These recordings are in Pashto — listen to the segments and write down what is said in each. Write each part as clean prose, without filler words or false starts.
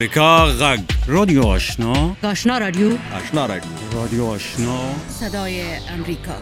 امریکا غږ رادیو آشنا رادیو رادیو آشنا صدای امریکا.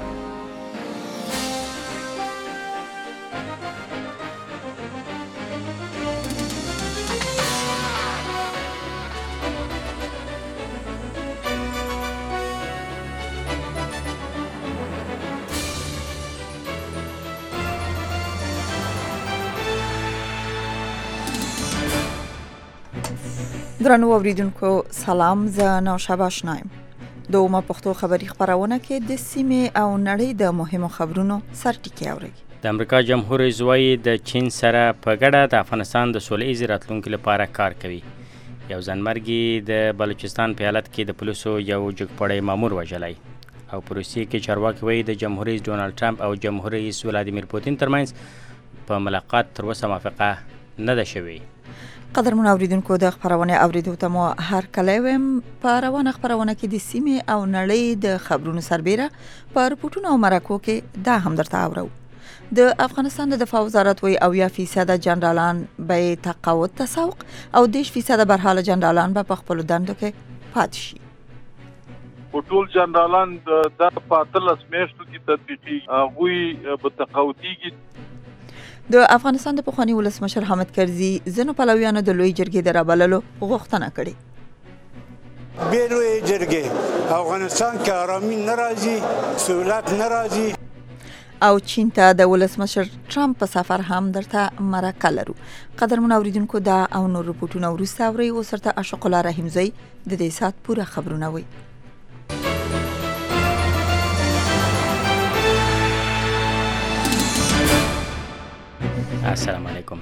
درنو اوریدونکو سلام، زه نوشابه آشنایم. دومه پښتو خبری خبرونه کې د سیمې او نړۍ د مهمو خبرونو سرټکی اوري. د امریکا جمهور رئیس وایي د چین سره په ګډه د افغانستان د سوله‌ییز راتلونکو لپاره کار کوي. یو ځانمرګي د بلوچستان په ایالت کې د پولیسو یو جګپړی مامور وژلی او په روسیې کې چارواکي وایي د جمهور رئیس ډونالد ټرمپ او جمهور رئیس ولادیمیر پوتین ترمنځ په ملاقات تر اوسه موافقه نه ده شوې. قدرمن اوریدونکو د خبرونه اوریدو ته مو هر کله ویم په روانه خبرونه کې د سیمې او نړۍ د خبرونو سربېره په رپورټونو او مرکو کې دا هم درته اورو. د افغانستان د دفاع وزارت وایي 80% جنرالان به تقاعد تسوق او 10% برحاله جنرالان به په خپل دندو کې پاتې شي. ټول جنرالان د پاتلس میاشتو کې تطبیقي هغوی په تقاعديږي. د افغانستان د پخوانی ولسمشر حامد کرزي زنو پلویانو د لوی جرګې د رابللو غوښتنه کړې. بیلوی جرګې افغانستان کې آرامي ناراضي، سہولت ناراضي او چین ته د ولسمشر ټرمپ په سفر هم درته مرکه لرو. قدرمن اوریدونکو دا او نور رپورټونه وروسته اوري. اوس ورته اشق الله رحیمزی د دې سات پوره خبرونه وي. السلام علیکم.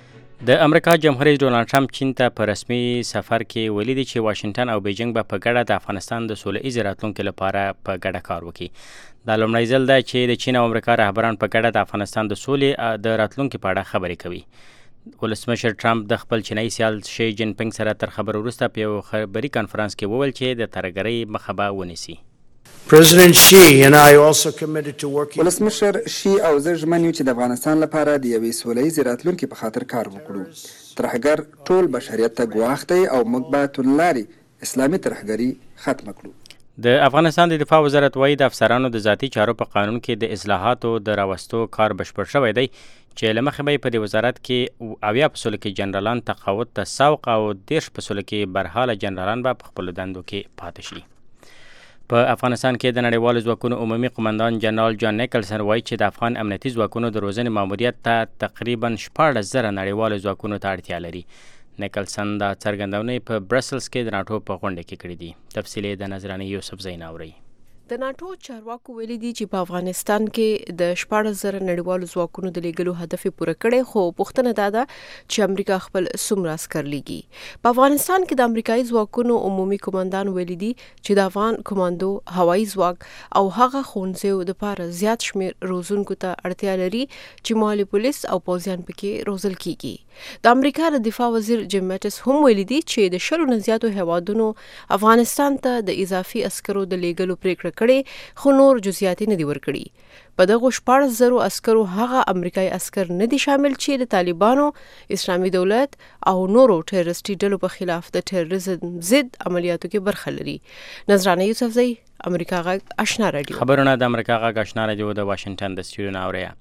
د امریکا جمهور رئیس ډونالد ټرمپ چین ته په رسمي سفر کې ویلي دي چې واشنگټن او بیجینګ به په ګډه د افغانستان د سوله‌ییز راتلونکو لپاره په ګډه کار وکړي. دا لومړی ځل ده چې د چین او امریکا رهبران په ګډه د افغانستان د سولې د راتلونکو په اړه خبرې کوي. ولسمشر ټرمپ د خپل چینایي سیال شي جین پینګ سره تر خبرو وروسته په یو خبري کانفرنس کې وویل چې د ترهګرۍ مخه به ونیسي. President Xi and I also committed to working. ولسمشر شي او زه ژمن یو چې د افغانستان لپاره د یوې سوله‌ییزې راتلونکې په خاطر کار وکړو. ترهګر ټول بشریت ته ګواښ دی او موږ باید ټولنلارې اسلامي ترهګري ختمه کړو. د افغانستان د دفاع وزارت وایي د افسرانو د ذاتي چارو په قانون کې د اصلاحاتو د راوستو کار بشپړ شوی دی چې له مخې به په دې وزارت کې 80% کې جنرالان تقاعد ته سوق او 10% کې برحاله جنرالان به په خپلو دندو کې پاتې شي. په افغانستان کې د نړیوالو ځواکونو عمومي قومندان جنرال جان نیکلسن وایي چې د افغان امنیتي ځواکونو د روزنې ماموریت ته تقریبا 14,000 نړیوالو ځواکونو ته اړتیا لري. نیکلسن دا څرګندونې په برسلز کې د ناټو په غونډه کې کړې دي. تفصیل د نظرانه یوسف زین اوري. د ناټو چارواکو ویلي دي چې په افغانستان کې د 14,000 نړیوالو ځواکونو د لیږلو هدف پوره کړي، خو پوښتنه دا ده چې امریکا خپل څومره عسکر لیږي. په افغانستان کې د امریکایي ځواکونو عمومي قومندان ویلي دي چې د افغان کمانډو، هوایي ځواک او هغه ښوونځیو دپاره زیات شمېر روزونکو ته اړتیا لري چې مالي پولیس او پوځیان پکې روزل کیږي. د امریکا د دفاع وزیر جیم میټس هم ویلي دي چې د 10 نه زیاتو هیوادونو افغانستان ته د اضافي عسکرو د لیږلو پریکړه کړي، خو نور جزئیات نه دي ورکړي. په دغه 14,000 عسکرو هغه امریکایي عسکر نه دي شامل چې د طالبانو، اسلامي دولت او نورو ټیررستي ډلو په خلاف د ټیرریزم ضد عملیاتو کې برخه لري. نظرانه یوسف زی، امریکا غږ آشنا رادیو. خبرونه د امریکا غږ آشنا رادیو د واشنگټن د سټوډیو نه اوري.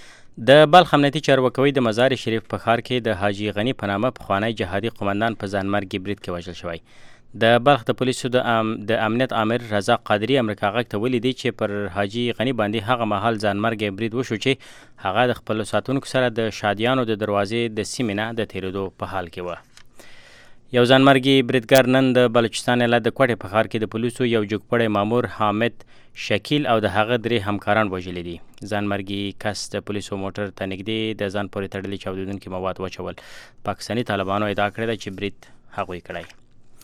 د بلخ امنیتي چارواکوي د مزار شریف په ښار کې د حاجي غنی په نامه پخوانی جهادي قومندان په ځانمرګي برید کې وژل شوی. د بلخ د پولیسو د امنیت آمر رضا قادری امریکا غږ ته ویلي دی چې پر حاجي غنی باندې هغه مهال ځانمرګي برید وشو چې هغه د خپل ساتونکو سره د شادیانو د دروازې د سیمې نه د تیرېدو په حال کې و. یو ځانمرګي بریدګر نن د بلوچستان ایالت د کوټې په ښار کې د پولیسو یو جګپړی مامور حامد شکیل او د هغه 3 همکاران وژلي دي. ځانمرګي کس د پولیسو موټر ته نږدې د ځان پورې تړلي چاودېدونکي مواد واچول. پاکستاني طالبانو ادعا کړې ده چې برید هغوی کړی.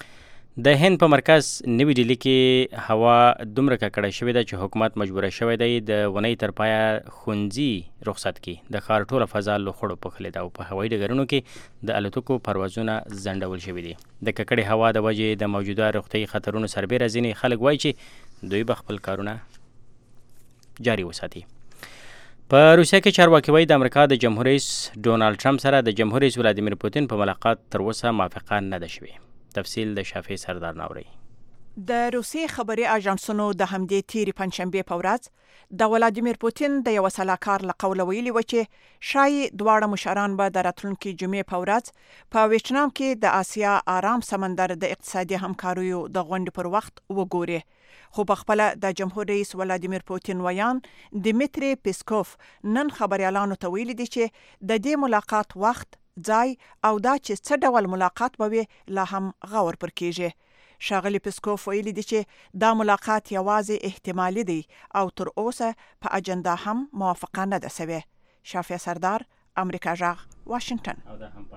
د هند په مرکز نوي ډیلي کې هوا دومره ککړه شوې ده چې حکومت مجبوره شوی دی د ونې تر پایه ښوونځي رخصت کړي. د ښار ټوله فضا له خړو پوښلې ده او په هوایي ډګرونو کې د الوتکو پروازونه ځنډول شوي دي. د ککړې هوا د وجې د موجوده روغتیایي خطرونو سربیره ځینې خلک وایي چې دوی به خپل کارونه جاري وساتي. په روسیه کې چارواکي وایي د امریکا د جمهور رئیس ډونالډ ټرمپ سره د جمهور رئیس ولادیمیر پوتین په ملاقات تر اوسه موافقه نه ده شوې. تفصیل د شافعي سردار ناوري. د روسي خبري اژانسونو د همدې تیری پنځشنبه په ورځ د ولادیمیر پوتین د یو سلاکار له قوله ویلي و چې شایي دواړه مشران به د راتلونکي جمعې په ورځ په ویتنام کې د آسیا آرام سمندر د اقتصادي همکاریو د غونډې پر وخت وګوري. خو په خپل د جمهور رئیس ولادیمیر پوتین ویان دیمیتری پیسکوف نن خبريالانو ته ویلي دي چې د دې ملاقات وخت، ځای او دا چې څه ډول ملاقات به وي لا هم غور پر کیږي. ښاغلي پیسکوف ویلي دي چې دا ملاقات یوازې احتمالي دی او تر اوسه په اجنډا هم موافقه نه ده شوې. شافعي سردار، امریکا جغ، واشنگټن.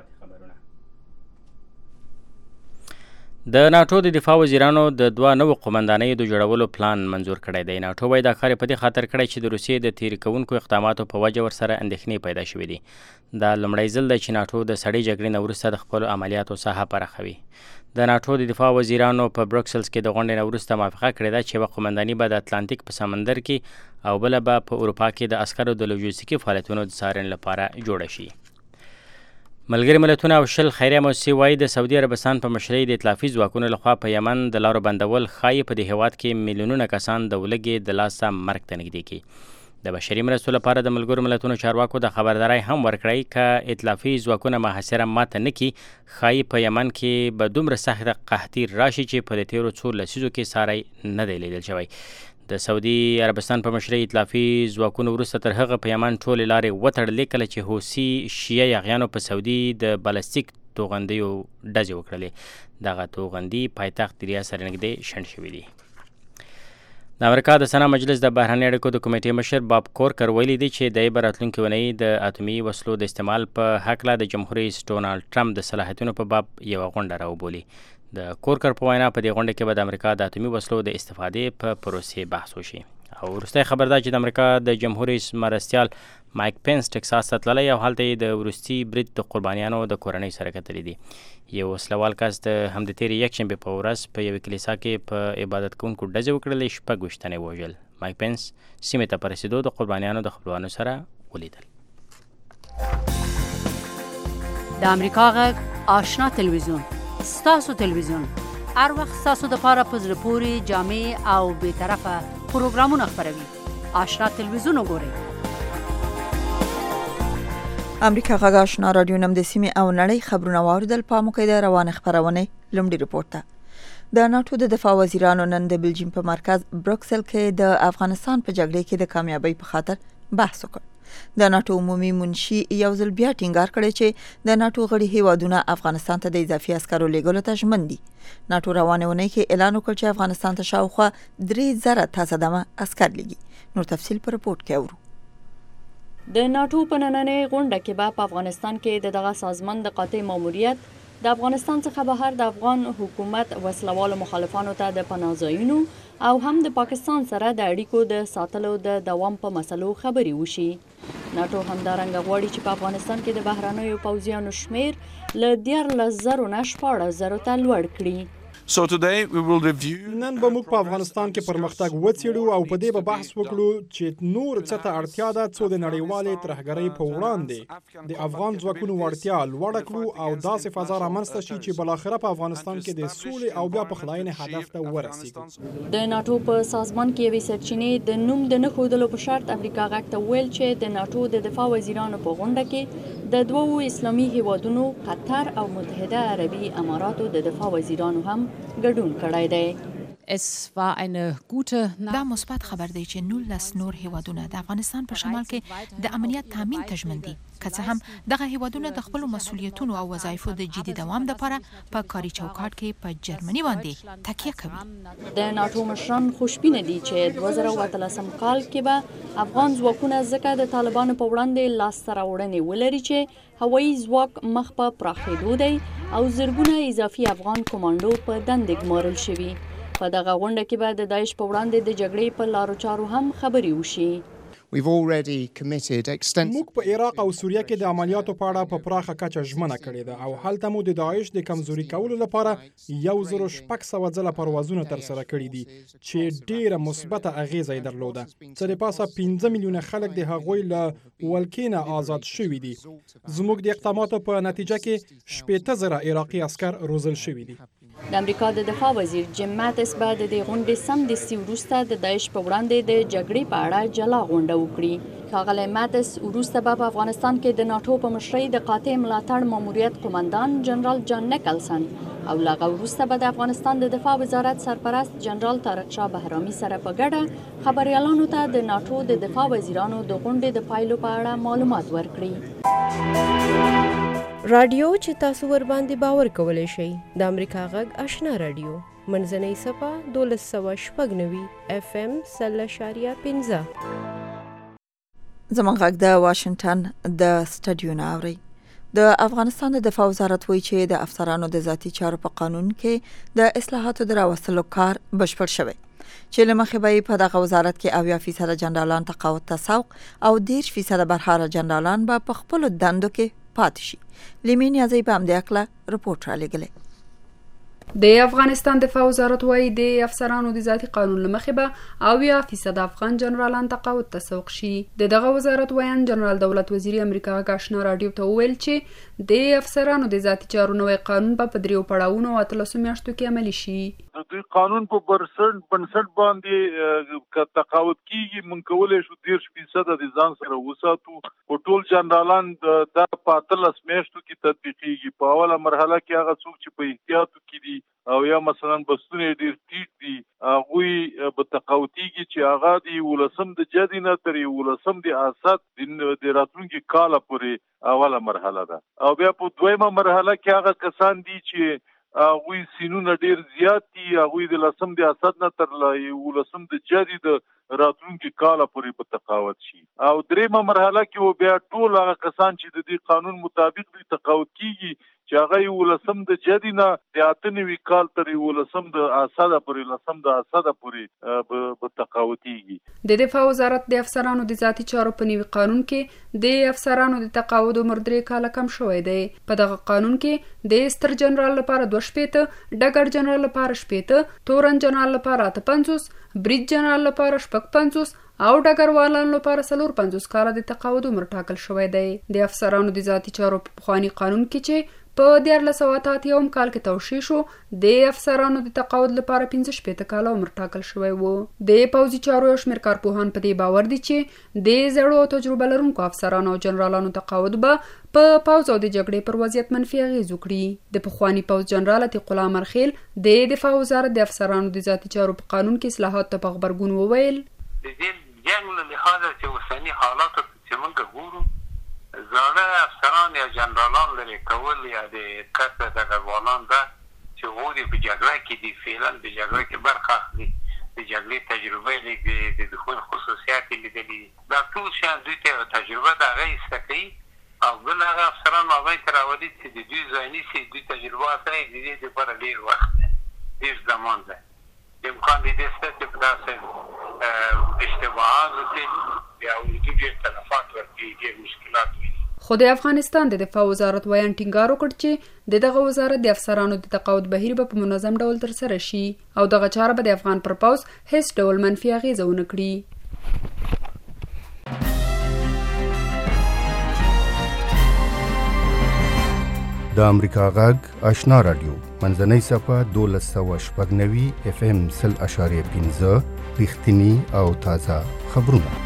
د ناټو د دفاع وزیرانو د دوه نوو قومندانیو د جوړولو پلان منظور کړی دی. ناټو وایي دا کار په دې خاطر کړی چې د روسیې د تیری کوونکو اقداماتو په وجه ورسره اندېښنې پیدا شوې دي. دا لومړی ځل دی چې ناټو د سړې جګړې نه وروسته د خپلو عملیاتو ساحه پراخوي. د ناټو د دفاع وزیرانو په بروکسلز کې د غونډې نه وروسته موافقه کړې ده چې یوه قومنداني به د اتلانتیک په سمندر کې او بله به په اروپا کې د عسکرو د لوژستیکي فعالیتونو د څارنې لپاره جوړه شي. ملګري ملتونه او شل خیریه موسسې وایي د سعودي عربستان په مشرۍ د ائتلافي ځواکونو لخوا په یمن د لارو بندول ښایي په دې هیواد کې میلیونونه کسان د ولږې د لاسه مرګ ته نږدې کړي. د بشري مرستو لپاره د ملګرو ملتونو چارواکو د خبرداري هم ورکړی که ائتلافي ځواکونه محاصره ماته نه کړي ښایي په یمن کې به دومره سخت قحطي راشي چې په تیرو څو لسیزو کې ساری نه دی لیدل شوی. د سعودي عربستان په مشرۍ ائتلافي ځواکونو وروسته تر هغه په یمن ټولې لارې وتړلې کله چې حوثي شیعه یاغیانو په سعودي د بالستیک توغندیو ډزې وکړلې. دغه توغندي پایتخت ریاض سره نږدې شنډ شوي دي. د امریکا د سنا مجلس د بهرنۍ اړیکو د کمیټې مشر باب کورکر ویلي دی چې دی به راتلونکې اونۍ د اتومي وسلو د استعمال په هکله د جمهور رئیس ډونالډ ټرمپ د صلاحیتونو په باب یوه غونډه راوبولي. د کورکر په وینا په دې غونډه کې به د امریکا د اتومي وسلو د استفادې په پروسې بحث وشي. او وروستی خبر دا چې د امریکا د جمهور رئیس مرستیال مایک پینس ټکساس ته تللی او هلته یې د وروستي برید د قربانیانو د کورنۍ سره کتلي دي. یو وسلوال کس د همدې تېرې یکشنبې په ورځ په یوې کلیسا کې په عبادت کوونکو ډزې وکړلې، 6 تنه یې ووژل. مایک پینس سیمې ته په رسېدو د قربانیانو د خپلوانو سره ولیدل. د امریکا غږ آشنا تلویزیون، ستاسو تلویزیون، هر وخت ستاسو دپاره په زړه پورې جامع او بېطرفه پروګرامونه خپروي. آشنا تلویزیون وګورئ. امریکا غږ آشنا رادیو نم د سیمې او نړۍ خبرونه واوریدل. په موقع د روانه خبرونې لومړی رپورټ ته. د ناټو د دفاع وزیرانو نن د بلجیم په مرکز بروکسل کې د افغانستان په جګړې کې د کامیابی په خاطر بحث وکړ. د ناټو عمومي منشي یو ځل بیا ټینګار کړی چې د ناټو غړي هیوادونه افغانستان ته د اضافي عسکرو لیږلو ته ژمن دي. ناټو روانه اونۍ کې اعلان وکړ چې افغانستان ته شاوخوا 3000 تازه دمه عسکر لیږي. نور تفصیل په رپورټ کې اورو. د ناټو په نننۍ غونډه کې به په افغانستان کې د دغه سازمان د قاطع ماموریت د افغانستان څخه بهر د افغان حکومت وسلوالو مخالفانو ته د پناه ځایونو او هم د پاکستان سره د اړیکو د ساتلو د دوام په مسلو خبرې وشي. ناټو همدارنګه غواړي چې په افغانستان کې د بهرنیو پوځیانو شمیر له 14,000 نه 14,000 ته لوړ کړي. نن به موږ په افغانستان کې پرمختګ وڅېړو او په دې به بحث وکړو چې نور څه ته اړتیا ده څو د نړیوالې ترهګرۍ په وړاندې د افغان ځواکونو وړتیا لوړه کړو او داسې فضا رامنځته شي چې بالاخره په افغانستان کې د سولې او بیا پخلاینې هدف ته ورسیږو. د ناټو په سازمان کې یوې سرچینې د نوم د نه ښودلو په شرط امریکا غږ ته ویل چې د ناټو د دفاع وزیرانو په غونډه کې د دوو اسلامي هیوادونو قطر او متحده عربي اماراتو د دفاع وزیرانو هم ګډون کړی دی. دا مثبت خبر دی چې 19 نور هیوادونه د افغانستان په شمال کې د امنیت تامین ته ژمن دي. که څه هم دغه هیوادونه د خپلو مسؤلیتونو او وظایفو د جدي دوام لپاره په کاري چوکاټ کې په جرمني باندې تکیه کوي. د ناټو مشران خوشبینه دي چې 2013 کال کې به افغان ځواکونه ځکه د طالبانو په وړاندې لاسته راوړنې ولري چې هوایي ځواک مخ په پراخېدو دی او زرګونه اضافي افغان کمانډو په دندې ګمارل شوي. په دغه غونډه کې به د داعش په وړاندې د جګړې په لارو چارو هم خبرې وشي. We've already committed extensive. موږ په عراق او سوریه کې د عملیاتو په اړه په پراخه کچه ژمنه کړې ده او هلته مو د داعش د کمزوري کولو لپاره 1600 ځله پروازونه ترسره کړي دي چې ډیره مثبته اغیزه یې درلوده. څه د پاسه 15 میلیونه خلک د هغوی له ولکې آزاد شوي دي. زموږ د اقداماتو په نتیجه کې 80,000 عراقي عسكر روزل شوي دي. د امریکا د دفاع وزیر جیم ماتس به د دې غونډې سمدستي وروسته د داعش په وړاندې د جګړې په اړه جلا غونډه وکړي. ښاغلی ماتس وروسته به په افغانستان کې د ناټو په مشرۍ د قاطع ملاتړ ماموریت قومندان جنرال جان نیکلسن او له هغه وروسته به د افغانستان د دفاع وزارت سرپرست جنرال طارق شاه بهرامي سره په ګډه خبریالانو ته د ناټو د دفاع وزیرانو د غونډې د پایلو په اړه معلومات ورکړي. رادیو چې تاسو ور باندې باور کولای شئ د امریکا غږ آشنا رادیو منځنۍ صفه 1290 FM 0.15 زمونږ غږ د واشنگټن د سټډیو نه اوري. د افغانستان د دفاع وزارت وایي چې د افسرانو د ذاتي چارو په قانون کې د اصلاحاتو د راوستلو کار بشپړ شوی چې له مخې به په دغه وزارت کې 80% جنرالان تقاعد ته سوق او 10% برحاله جنرالان به په خپل دندو کې پاتې شي. لیمین یازی په همدې اکله رپورټ را لګلې. د افغانستان دفاع وزارت وايي د افسرانو د ذاتي قانون لمخې به 80% افغان جنرالان تقاعد ته سوق شي. دغه وزارت وایي جنرال دولت وزیر امریکا آشنا رادیو ته ویل چې د افسرانو د ذاتي چارو نوې قانون په 3 پړاوونو او 13 میاشتو کې عملي شي. د قانون په بنسټ باندې تقاعد کیږي من کولای شو 10% د ځان سره وساتو. په ټول جنرالان د 13 میاشتو کې تطبیقيږي. په اوله مرحله کې هغه څوک چې په احتیاطو کې دي او یا مثلا بستونه ډیر ټیټ دي هغه به تقاعديږي چې هغه د ولسم د جدینه تر ولسم د اساس د راتلونکي کال پورې اوله مرحله ده. او بیا په دویمه مرحله کې هغه کسان دي چې هغوی سینونه ډیر زیات دي هغوی د لسم د اسد نه تر ولسم د جدي د راتلونکي کال پورې په تقاعد شي. او دریمه مرحله کې بیا ټول هغه کسان چې د دې قانون مطابق دي تقاعد کیږي چې هغه ولسم د جدي نه د 98 کال تر ولسم د اسد پورې لسم د اسد پورې په تقاعديږي. د دفاع وزارت د افسرانو د ذاتي چارو په نوي قانون کې د افسرانو د تقاعد عمر 3 کاله کم شوی دی. په دغه قانون کې د ستر جنرال لپاره 2 شپېته، ډګر جنرال لپاره 8 تورن جنرال لپاره 50 بریج جنرال لپاره 50 او ډګروالانو لپاره 450 کاله د تقاعد عمر ټاکل شوی دی. د افسرانو د ذاتي چارو په پخواني قانون کې چې په 1981 کال کې توشیح شو د افسرانو د تقاعد لپاره 15 کاله عمر ټاکل شوی وو. د پوځي چارو یو شمېر کارپوهان په دې باور دي چې د زړو تجربه لرونکو افسرانو او جنرالانو تقاعد به په پوځ او د جګړې پر وضعیت منفي اغېز وکړي. د پخواني پوځ جنرال عتیق الله امرخیل د دفاع وزارت د افسرانو د ذاتي چارو په قانون کې اصلاحات ته په خبرګون وویل د دې جنګ له لحاظه چې اوسني حالات چې موږ ګورو زړه افسران یا جنرالان لري کول یا د کسه د ګوالان ده چې غوډي په جګړه کې دي فعلا په جګړه کې برخه اخلي د جګړې تجربه لري د دخول خصوصیات لیدلي دا ټول شان دوی ته تجربه ده غي سکي او بل هغه افسران هغه تراودي چې د دوی ځاني سي د تجربه سره د دې لپاره ډیر وخت ډیر زمان ده امکان دې ستاسو په داسې اشتباهات دي یا ورته تلفات ورته مشکلات خو د افغانستان د دفاع وزارت وایي ټینګار وکړ چې دغه وزارت د افسرانو د تقاعد بهیر په منظم ډول ترسره شي او دغه چاره به د افغان پر پوځ هیڅ ډول منفي اغیزه ونه کړي. د امریکا غږ آشنا رادیو منځنۍ صفه 1290 FM 0.15 رښتینی او تازه خبرونه.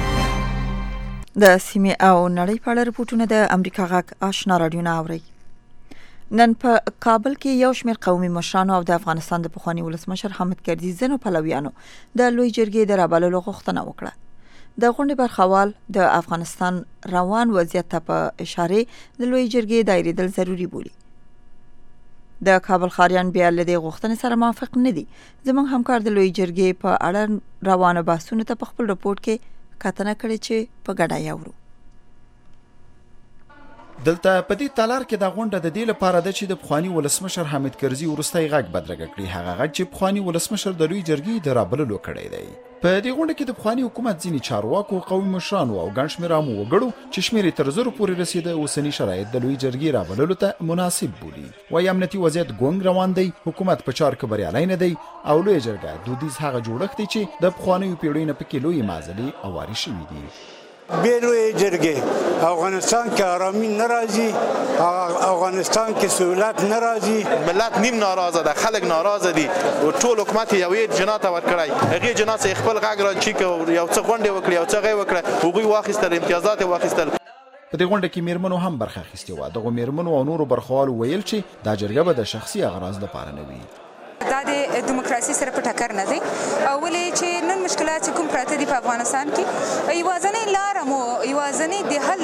د سیمې او نړۍ په اړه رپورټونه د امریکا غږ آشنا رادیو نه اوري. نن په کابل کې یو شمېر قومي مشرانو او د افغانستان د پخواني ولسمشر حامد کرزي ځینو پلویانو د لوی جرګې د رابللو غوښتنه وکړه. د غونډې برخوال د افغانستان روان وضعیت ته په اشاره د لوی جرګې دایریدل ضروری بولي. د کابل خاریان بیا له دې غوښتنې سره موافق نه دي. زموږ همکار د لوی جرګې په اړه روانه بحثونو ته په خپل رپورټ کې کتنه کړې چې په ګډه یاورو. دلته په دې تالار کې د غونډه د دې لپاره ده چې د پخوانی ولسمشر حامد کرزي وروستی غږ بدرګه کړي، هغه غږ چې پخوانی ولسمشر د لوی جرګې د رابللو کړی دی. په دې غونډه کې د پخوانی حکومت ځینې چارواکو، قومي مشرانو او ګڼ شمېر عامو وګړو چې شمېر یې تر 1000 پورې رسېده اوسني شرایط د لوی جرګې رابللو ته مناسب بولي. وايي امنیتي وضعیت ګونګ روان دی، حکومت په چارو کې بریالی نه دی او لوی جرګه دودیز هغه جوړښت دی چې د پخوانیو پیړیو نه پکې لوی معضلې اوارې شوي دي. بیلوی جرګې افغانستان کې آرامي نه راځي، افغانستان کې سهولت نه راځي، ملت نیم ناراضه ده، خلک ناراضه دي او ټول حکومت یوې جنا ته ورکړی، هغې جنا څخه خپل غږ را چیک او یو څه غونډې وکړي، یو څه غږ وکړه، هغوی واخیستل، امتیازات یې واخیستل. په دې غونډه کې میرمنو هم برخه اخیستې وه. دغو میرمنو او نورو برخوالو ویل چې دا جرګه به د شخصي اغراض لپاره نه وي. دا د دیموکراسي سره په ټکر نه دی، ولې چې نن مشکلات چې کوم پراته دي په افغانستان کې، یوازینۍ لاره مو یوازینۍ د حل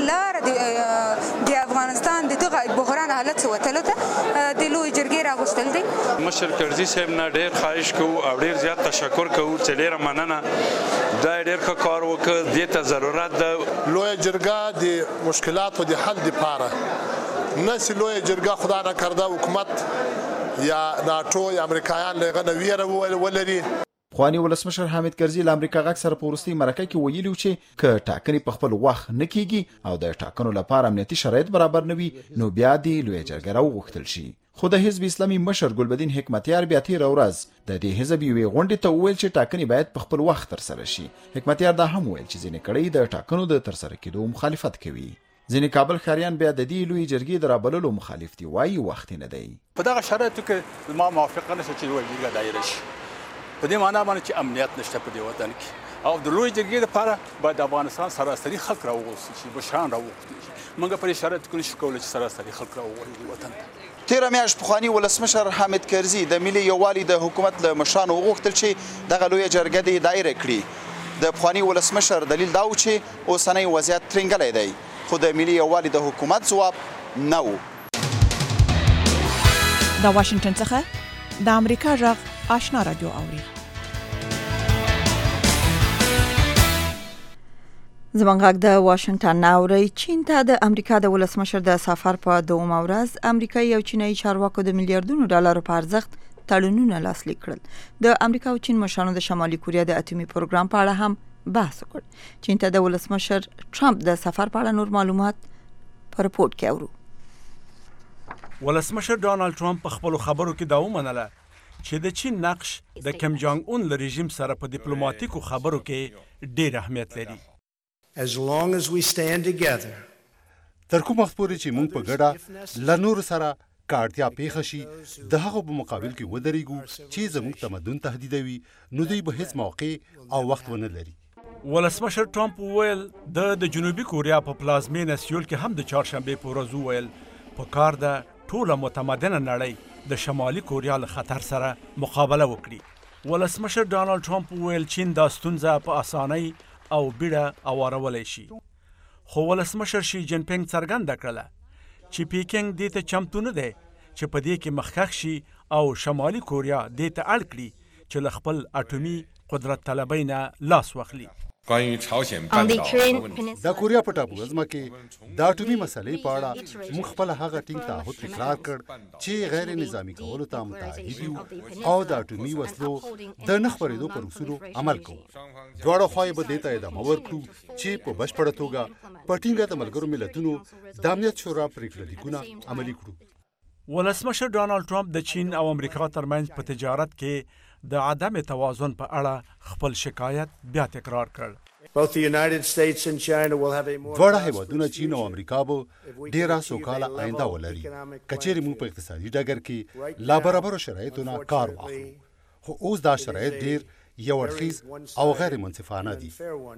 لاره د افغانستان د دغه بحران حالت څخه وتلو ته د لوی جرګې راغوښتل دي. مشر کرزي صاحب نه ډېر خواهش کوو او ډېر زیات تشکر کوو چې ډېره مننه، دا ډېر ښه کار وکړ، دې ته ضرورت ده. لوی جرګه د مشکلاتو د حل لپاره نه سي لوی جرګه خدا نه کرده حکومت یا ناټو یا امریکایان له غنه ویره ولري. پخوانی ولسمشر حامد کرزي له امریکا غږ سره په وروستۍ مرکه کې ویلي چې که ټاکنې په خپل وخت نه کیږي او د ټاکنو لپاره امنیتي شرایط برابر نه وي نو بیا دې لوی جرګه راوغوښتل شي. خو د حزب اسلامي مشر ګلبدین حکمتیار بیا تېره ورځ د دې حزب یوې غونډې ته وویل چې ټاکنې باید په خپل وخت ترسره شي. حکمتیار دا هم ویل چې ځینې کړۍ د ټاکنو د ترسره کېدو مخالفت کوي. ځینې کابل ښاریان بیا د دې لوی جرګې د رابللو مخالف دي، وایي وخت نه دی. په دغه شرایطو کې ما موافقه نشته چې لوی جرګه دایره شي، په دې معنا باندې چې امنیت نشته په دې وطن کې، او د لوی جرګې لپاره باید د افغانستان سراسري خلک راوغوښتل شي، مشران راوغوښتل شي. موږ په دې شرایطو کې نشو کولی چې سراسري خلک راوغواړو وطن ته. تیره میاشت پخوانی ولسمشر حامد کرزي د ملي یووالي د حکومت له مشرانو وغوښتل چې دغه لویه جرګه دې دایره کړي. د پخوانی ولسمشر دلیل دا و چې اوسنی وضعیت ترنګلی دی، خو د ملي یووالي د حکومت ځواب نه و. د واشنگټن څخه د امریکا غږ آشنا رادیو اوري. زموږ غږ د واشنگټن اوري. چین ته د امریکا د ولسمشر د سفر په دومره ورځ امریکایي او چینایي چارواکو د میلیارډونو ډالرو په ارزښت تړونونه لاسلیک کړل. د امریکا او چین مشرانو د شمالي کوریا د اټومي پروګرام په اړه هم بحث وکړ. چین ته د ولسمشر ټرمپ د سفر په اړه نور معلومات په رپورت کې اورو. ولسمشر ډانلډ ټرمپ په خپل خبرو کې دا ومنله چې د چین نقش د کیم جونګ اون له رژیم سره په ډیپلوماټیکو خبرو کې ډېر اهمیت لري. As long as we stand together. تر کوم وخت پورې چې موږ په ګډه له نورو سره کارتیا پیښه شي د هغه په مقابل کې ودرېږو چې زموږ تمدن تهدیدوي، نو دوی به هیڅ موقع او وخت ونه لري. ولسمشر ټرمپ وویل د جنوبي کوریا په پلازمینه سیول کې هم د چهارشنبې په ورځ وویل په کار ده ټوله متمدنه نړۍ د شمالي کوریا له خطر سره مقابله وکړي. ولسمشر ډانلډ ټرمپ وویل چین دا ستونزه په اسانۍ او بیړه اورولی شي. خو ولسمشر شي جین پینګ څرګنده کړله چې پیکنګ دې ته چمتو نه دی چې په دې کې مخکښ شي او شمالي کوریا دې ته اړ کړي چې له خپل اټومي قدرت طلبۍ نه لاس واخلي. د کوریا په ټاپوګزمه کې د اټومي مسلې په اړه موږ خپل هغه ټینګ تعهد تکرار کړ چې غیر نظامی کولو ته متعهد یو او د اټومي وسلو د نه خپرېدو پر اصولو عمل کوو. دواړه خواوې به دې ته ادامه ورکړو چې په بشپړه توګه په ټینګه د ملګرو ملتونو د امنیت شورا پریکړه لیکونه عملي کړو. ولسمشر ډانلډ ټرمپ د چین او امریکا ترمنځ په تجارت کې د عدم توازن په اړه خپل شکایت بیا تکرار کړ. دواړه هیوادونه چین او امریکا به ډیره سوکاله آینده ولري کچېرې موږ په اقتصادي ډګر کې لا برابرو شرایطو نه کار واخلو. خو اوس دا شرایط ډیر یو اړخیز او غیر منصفانه دي.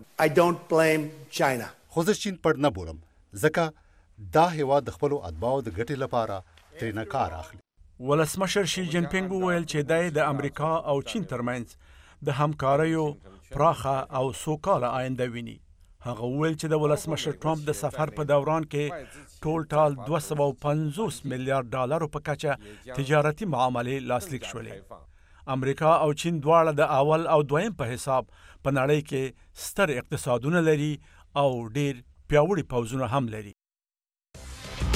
خو زه چین پړ نه بولم ځکه دا هیواد د خپلو اتباعو د ګټې لپاره ترېنه کار اخلي. ولسمشر شي جین پینګ وویل چې دی د امریکا او چین ترمنځ د همکاریو پراخه او سوکاله آینده ویني. هغه وویل چې د ولسمشر ټرمپ د سفر په دوران کې ټول ټال 250 میلیارډ ډالرو په کچه تجارتي معاملې لاسلیک شولې. امریکا او چین دواړه د اول او دویم په حساب په نړۍ کې ستر اقتصادونه لري او ډیر پیاوړي پوځونه هم لري.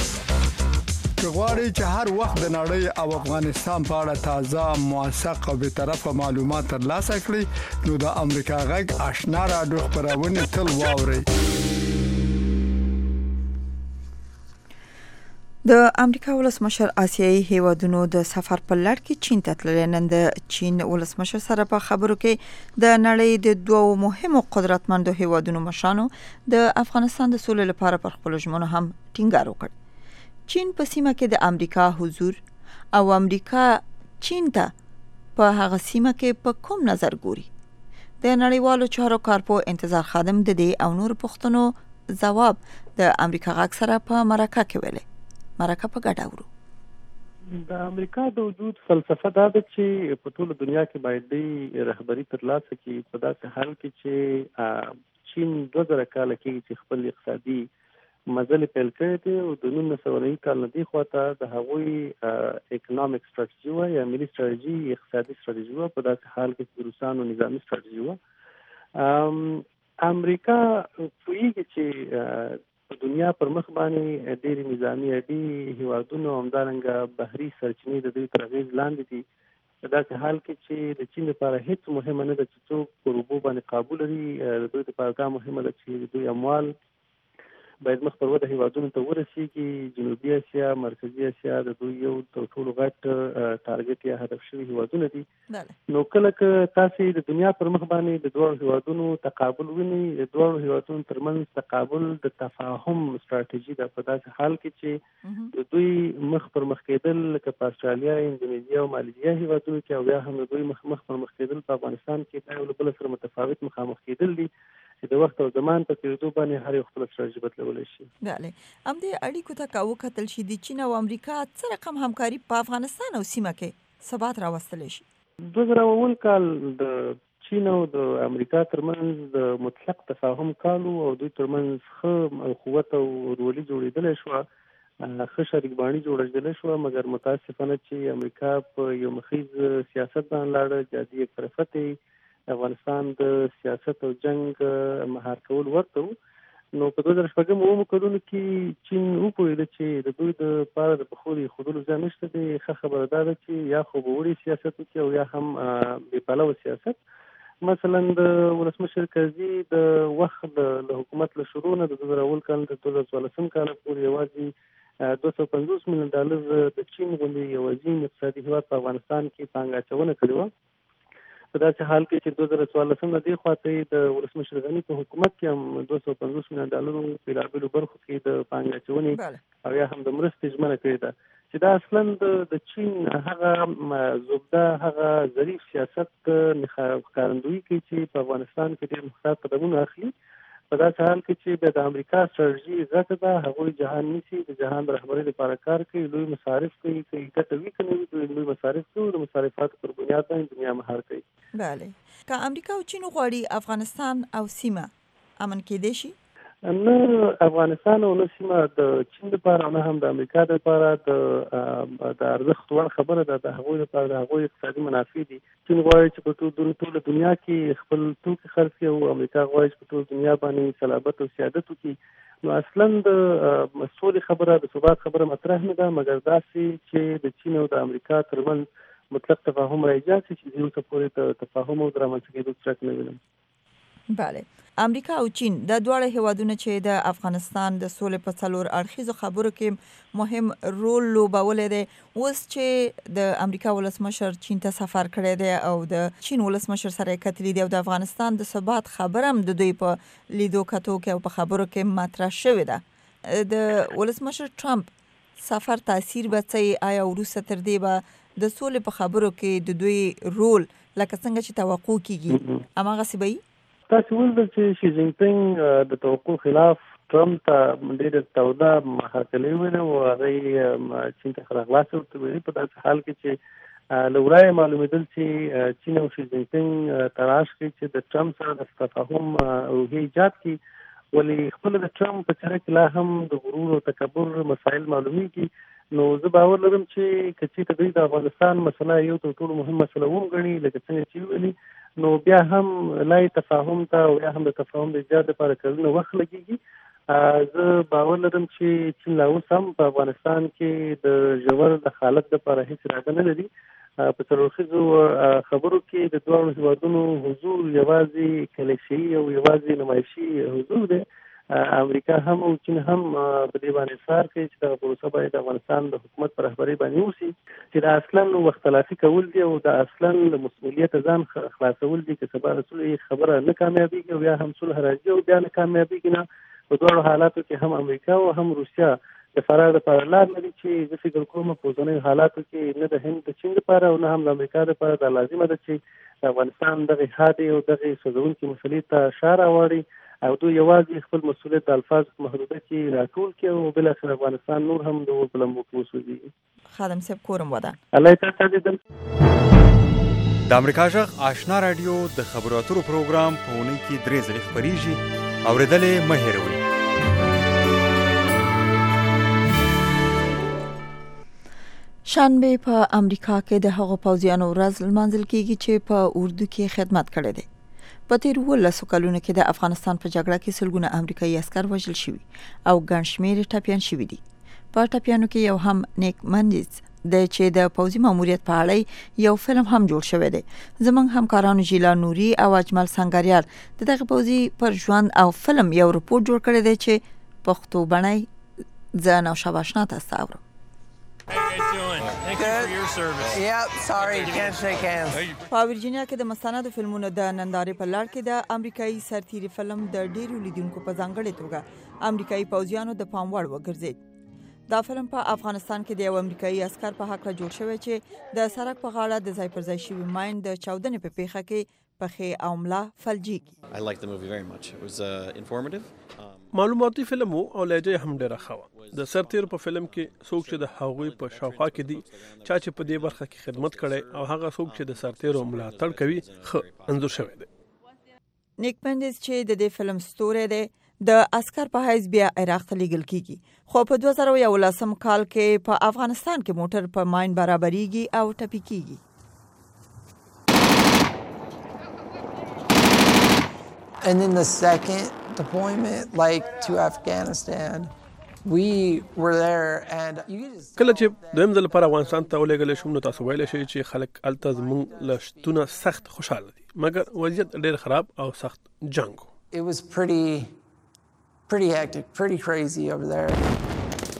غواړئ چې هر وخت د نړۍ او افغانستان په اړه تازه موثق او به طرفه معلومات ترلاسه کړئ نو د امریکا غږ آشنا رادیو خبرونه تل واورئ. د امریکا ولسمشر آسیایي هیوادونو د سفر په لړ کې چین ته تللی. نن د چین ولسمشر سره په خبرو کې د نړۍ د دوو مهمو قدرتمندو هیوادونو مشرانو د افغانستان د سولې لپاره پر خپل ژمنو هم ټینګار وکړ. چین په سیمه کې د امریکا حضور او امریکا چین ته په هغه سیمه کې په کوم نظر ګوري؟ د نړیوالو چارو کارپو انتظار خادم د دې او نور پوښتنو ځواب د امریکا غږ سره په مرکه کې ویلي. مرکه په ګډه اورو. د امریکا د وجود فلسفه دا ده چې په ټول دنیا کې باید د رهبری ترلاسه کړي په داسې حال کې چې چین 2000 کال کې چې خپل اقتصادي مزل پیل کړی دی او د 1990 کال نه دی خواته د هغوی اکونومیک ستراتیژي و یا ملي ستراتیژي اقتصادي ستراتیژي و په داسې حال کې چې روسانو نظامی ستراتیژي و. امریکا پوهیږي چې په دنیا پر مخ باندې ډېری نظامی اډي هیوادونو همدارنګه بحري سرچینې د دوی تر اغېز لاندې دي. په داسې حال کې چې د چین لپاره هیڅ مهمه نه ده چې څوک پر اوبو باندې قابو لري. د دوی لپاره دا مهمه ده چې د دوی اموال باید مخ پر وده هیوادونو ته ورسیږي. جنوبي اسیا، مرکزي اسیا د دوی یو تر ټولو غټ ټارګټ یا هدف شوي هیوادونه دي. نو کله که تاسو د دنیا پر مخ باندې د دوه هیوادونو تقابل ویني، د دوه هیوادونو ترمنځ تقابل د تفاهم ستراتیژي ده. په داسې حال کې چې د دوی مخ پر مخ کېدل لکه په استرالیا، اندونیزیا او مالیزیا هیوادونو کې او بیا هم د دوی مخ پر مخ کېدل په افغانستان کې دا یو بل سره متفاوت مخامخ کېدل دي چې د وخت او زمان په تیریدو باندې هر یو خپل ستراتیژي بدلولی شي. بله، همدې اړیکو ته وکتل شي د چین او امریکا څه رقم همکاري په افغانستان او سیمه کې ثبات راوستلی شي؟ 2001 کال د چین او د امریکا ترمنځ د مطلق تفاهم کال او دوی ترمنځ ښه قوت او ورولي جوړېدلی شوه، ښه شریک باڼي جوړېدلی شوه. مګر متاسفانه چې امریکا په یو مخیز سیاست باندې لاړه، جادي یک طرفه افغانستان د سیاست او جنگ مهار کول ورته. نو په 2008 کلونو کې چین وپوهېده چې د دوی د پاره د پخولي خودلو ځای نشته دی. ښه خبره دا ده چې یا خو به وړي سیاست وکړي او یا هم بې پلوه سیاست. مثلا د ولسمشر کرزي د وخت له حکومت له شروع نه د 2001 کال تر 2014 کال پورې یوازې $250 میلیون د چین غوندې یو عظیم اقتصادي هیواد په افغانستان کې پانګه اچونه کړې وه. په داسې حال کې چې 2014 نه دی خواته د ولسمشر غني په حکومت کې هم $250 میلیون په بېلابېلو برخو کې د پانګې اچونې او یا هم د مرستې ژمنه کړې ده چې دا اصلا د چین هغه زبده، هغه ظریف سیاست ښکارندویي کوي چې په افغانستان کې ډېر محتاط قدمونه اخلي. په داسې حال کې چې د امریکا ستراتیژي غټه ده، هغوی جهان نیسي، د جهان د رهبرۍ لپاره کار کوي، لوی مصارف کوي، که ګټه وي که نه وي دوی لوی مصارف کوي، د مصارفاتو پر بنیاد باندې دنیا مهار کوي. بله، که امریکا او چین غواړي افغانستان او سیمه امن کېدی شي؟ نه افغانستان او نه سیمه د چین لپاره نه هم د امریکا لپاره د ارزښت وړ خبره ده. د هغوی لپاره د هغوی اقتصادي منافع دي. چین غواړي چې په ټول دنیا کې خپل توکي خرڅ کړي او امریکا غواړي چې په ټول دنیا باندې صلابت او سیادت وکړي. نو اصلا د سولې خبره، د ثبات خبره مطرح نه ده، مګر داسې چې د چین او د امریکا ترمنځ مطلق تفاهم راځي چې یو څه پورې تفاهم او درامنځته کېدو څرک نه وینم. بله، امریکا او چین د دواړه هیوادونو چې د افغانستان د سولې په څلور اړخیزو خبرو کې مهم رول لوبولی دی، اوس چې د امریکا ولسمشر چین ته سفر کړی دی او د چین ولسمشر سره یې کتلي دي او د افغانستان د ثبات خبره هم د دوی په لیدو کتو کې او په خبرو کې مطرح شوې ده، د ولسمشر ټرمپ سفر تاثیر به څه؟ آیا وروسته تر دې به د سولې په خبرو کې د دوی رول لکه څنګه چې توقع کیږي هماغسې به وي؟ تاسو ولدل چې شي جین پینګ د توقع خلاف ټرمپ ته ډېر توده محاکمې ویلې او هغه چین ته خلاص ورته ویلي. په داسې حال کې چې له ورایه معلومېدل چې چین او شي جین پینګ تلاش کوي چې د ټرمپ سره د تفاهم روحیه ایجاد کړي، ولې خپل د ټرمپ په څېره کې لا هم د غرور او تکبر مسایل معلومیږي. نو زه باور لرم چې که چېرته دوی د افغانستان مسله یو تر ټولو مهم مسله وګڼي لکه څنګه چې ویلي، نو بیا هم لای تفاهم ته او یا هم د تفاهم د ایجاد لپاره کلونه وخت لګېږي. زه باور لرم چې چین لا اوس هم په افغانستان کې د ژور دخالت لپاره هیڅ اراده نه لري. په څلورخیزو خبرو کې د دواړو هیوادونو حضور یوازې کلیشه‌ایي او یوازې نمایشي حضور دی. امریکا هم او چین هم په دې باندې اصرار کوي چې دغه پروسه باید د افغانستان د حکومت په رهبرۍ باندې وشي، چې د اصلا وختلافي کول دي او د اصلا د مسؤلیت ځان خلاصول دي. که سبا رسول خبره نه کامیابیږي او یا هم صلح راځي او بیا نه کامیابیږي، نه په دواړو حالاتو کې هم امریکا او هم روسیا د فرار لپاره لار لري. چې زه فکر کوم په اوسنیو حالاتو کې نه د هند د چین لپاره او نه هم د امریکا لپاره دا لازمه ده چې د افغانستان دغه حادې او دغه سوځونکي مسلې ته شا راوړي او دوی یوازې خپل مسؤلیت د الفاظ په محدوده کې راټول کړي او بالاخره افغانستان نور هم د اور په لمبو کې وسوځي. خادم صاحب کورم ودان الله تعالی دې د امریکا جغ آشنا رادیو د خبرو اترو پروګرام په اونۍ کې 3 ځله خبريږي. اوریدلې مه هېروئ. شنبه په امریکا کې د هغو پوځیانو ورځ لمانځل کیږي چې په اردو کې خدمت کړی دی. په تیر 18 کلونو کې د افغانستان په جګړه کې سلګونه امریکایي عسكر وژل شوي او ګڼ شمېر ټپیان شوي دي. په ټپیانو کې یو هم نیک مندیز د چې د پوځي ماموریت په اړه یو فلم هم جوړ شوی دی. زمونږ همکارانو جیلا نوري او اجمل سنگاریال دغه پوځي پر ژوند او فلم یو رپورټ جوړ کړی دی چې پښتو باندې ځان او شاباشنا تاسو اورم. په ورجینیا کې د مستندو فلمونو د نندارې په لړ کې د امریکایي سرتیري فلم د ډیرو لیدونکو په ځانګړې توګه امریکایي پوځیانو د پام وړ وګرځید. دا فلم په افغانستان کې د یو امریکایي عسكر په حق جوړ شوی چې د سړک په غاړه د ځای پر ځای شوی ماین د چاودنې په پیښه کې پخې او ملا فلجیږي. معلوماتي فلم او لهجه هم ډیره ښه د سرتیر په فلم کې څوک چې د هغوی په شاوخوا کې دي چې په دې برخه کې خدمت کړي او هغه څوک چې د سرتیرو ملاتړ کوي ښه انځور شوی دی. نیک مندیز چې د دې فلم ستوری دی د عسكر په حیث بیا عراق ته لیږل کیږي، خو په 2011 کال کې په افغانستان کې موټر په ماین برابرېږي او ټپي کیږي. And then the second deployment, like to Afghanistan, we were there and you just کله چې دویم ځل پر افغانستان ته ولېږل شو نو تاسو ویل شئ چې خلک الته زموږ لشتونه سخت خوشاله دي، مګر وضعیت ډېر خراب او سخت جنگ. It was pretty hectic, pretty crazy over there.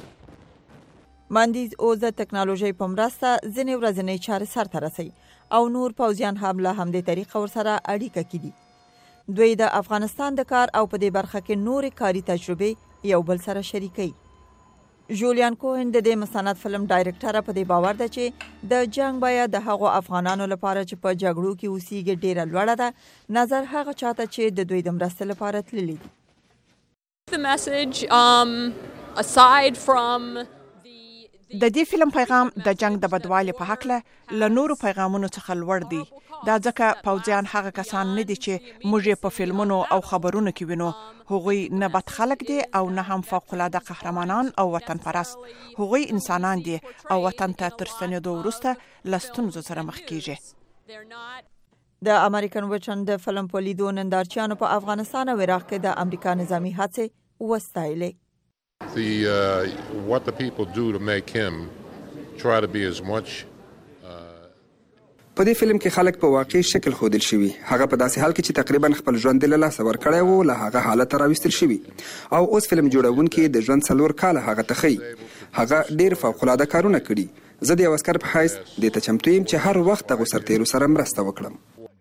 مندیز او د ټکنالوژي په مرسته ځینې ورځنۍ چارې سرته رسوي او نور پوځیان هم له همدې طریقه ورسره اړیکه کوي. دوی د افغانستان د کار او په دې برخه کې نورې کاري تجربې یو بل سره شریکي. جولیان کوهن د دې مستند فلم ډایرکټر په دې باور ده چې د جنگ باید د هغو افغانانو لپاره چې په جګړو کې اوسېږي ډیره لوړه ده، نظر هغه چاته چې د دوی د مرستې لپاره تللي دي. The message aside from د دې فلم پیغام د جنگ د بدوالي په حق له نورو پیغامونو څخه لوړ دی. دا ځکه پوځیان هغه کسان نه دي چې موږ په فلمونو او خبرونو کې وینو. هغوی نه بد خلک دي او نه هم فوق العاده قهرمانان او وطن پرست. هغوی انسانان دي او وطن ته تر ستنېدو وروسته له ستونزو سره مخ کیږي. د امریکن وچن د فلم په لیدو نندارچیانو په افغانستان او عراق کې د امریکا نظامی هڅې وستایلې. What the people do to make him try to be as much په دې فلم کې خلک په واقعي شکل ښودل شوي. هغه په داسې حال کې چې تقریبا خپل ژوند له لاسه ورکړی وو له هغه حالت راوستل شوي او اوس فلم جوړونکي د ژوند 4 کاله هغه ته ښیي. هغه ډېر فوق‌العاده کارونه کړي. زه د یو عسکر په حیث دې ته چمتو یم چې هر وخت دغو سرتیرو سره مرسته وکړم.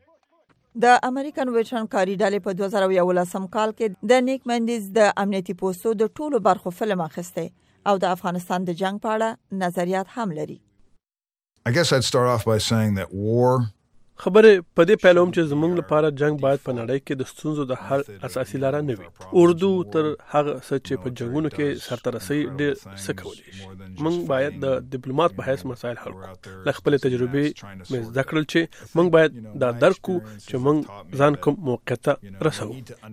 د امریکن ویټرن کاری ډلې په 2011 کال کې د نیک مندیز د امنیتي پوسټو د ټولو برخو فلم اخیسته او د افغانستان د جنگ په اړه نظریات هم لري. I guess I'd start off by saying that war خبره په دې پیلوم چې زموږ لپاره جنگ باید په نړۍ کې د ستونزو د حل اساسي لار نه وي. اردو تر هغه څه چې په جنگونو کې سرته رسي ډېر څه کولی شي. موږ باید د ډیپلوماټ په حیث مسایل حل کړو. له خپل تجربې مې زده کړل چې موږ باید دا درک کړو چې موږ ځان کوم موقعیت رسو.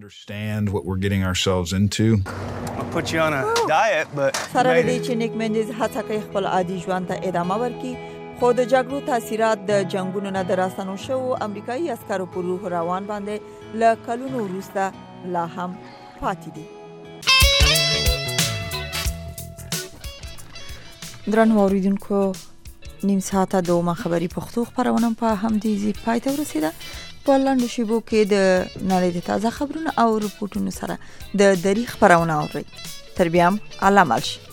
سره دې چې نیک مندیز هڅه کوي خپل عادي ژوند ته ادامه ورکړي، خو د جګړو تاثیرات د جنگونو نه د راستنو شوو امریکایي عسکرو پر روح روان باندې له کلونو وروسته لا هم پاتې دي. درنو اوریدونکو نیم ساعته دومه خبری پښتو خبرونه په همدې ځای پای ته ورسیده. په لاندې شیبو کې د نړۍ د تازه خبرونو او رپورټونو سره د دری خبرونه اورئ. تر بیا هم الله مل شي.